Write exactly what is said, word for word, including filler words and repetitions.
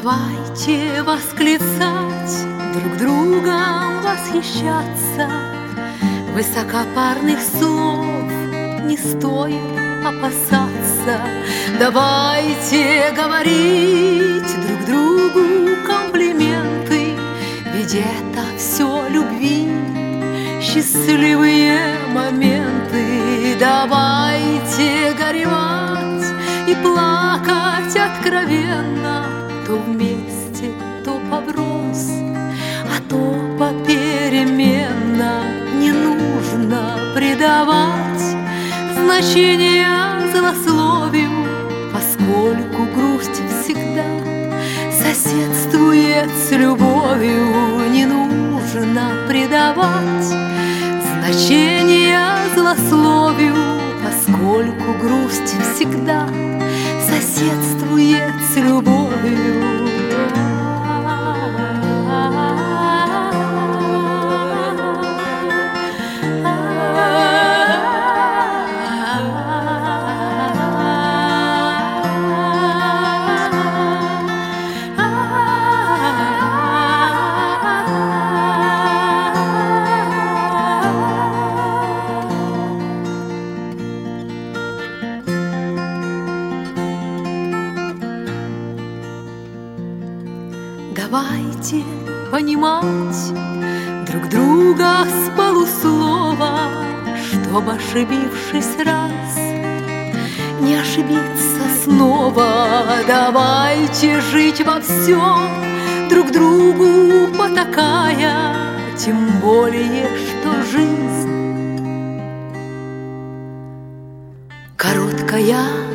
Давайте восклицать, друг другом восхищаться. Высокопарных слов не стоит опасаться. Давайте говорить друг другу комплименты, ведь это все любви, счастливые моменты. Давайте горевать и плакать откровенно, то вместе, то поброс, а то попеременно. Не нужно придавать значения злословию, поскольку грусть всегда соседствует с любовью. Не нужно придавать значения злословию, поскольку грусть всегда соседствует с любовью. Давайте понимать друг друга с полуслова, чтоб, ошибившись раз, не ошибиться снова. Давайте жить во всем, друг другу потакая, тем более, что жизнь короткая.